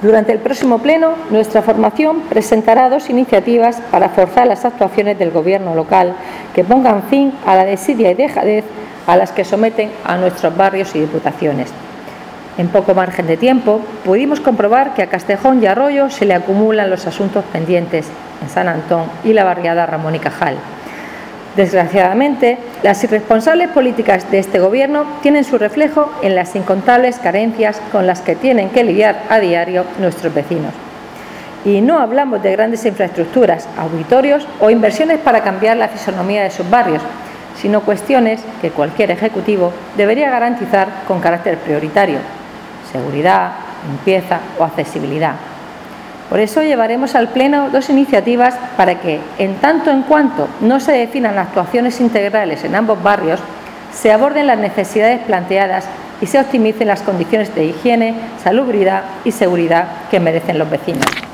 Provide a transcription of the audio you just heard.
Durante el próximo pleno, nuestra formación presentará 2 iniciativas para forzar las actuaciones del Gobierno local que pongan fin a la desidia y dejadez a las que someten a nuestros barrios y diputaciones. En poco margen de tiempo, pudimos comprobar que a Castejón y Arroyo se le acumulan los asuntos pendientes en San Antón y la barriada Ramón y Cajal. Desgraciadamente, las irresponsables políticas de este Gobierno tienen su reflejo en las incontables carencias con las que tienen que lidiar a diario nuestros vecinos. Y no hablamos de grandes infraestructuras, auditorios o inversiones para cambiar la fisonomía de sus barrios, sino cuestiones que cualquier ejecutivo debería garantizar con carácter prioritario: seguridad, limpieza o accesibilidad. Por eso llevaremos al Pleno 2 iniciativas para que, en tanto en cuanto no se definan actuaciones integrales en ambos barrios, se aborden las necesidades planteadas y se optimicen las condiciones de higiene, salubridad y seguridad que merecen los vecinos.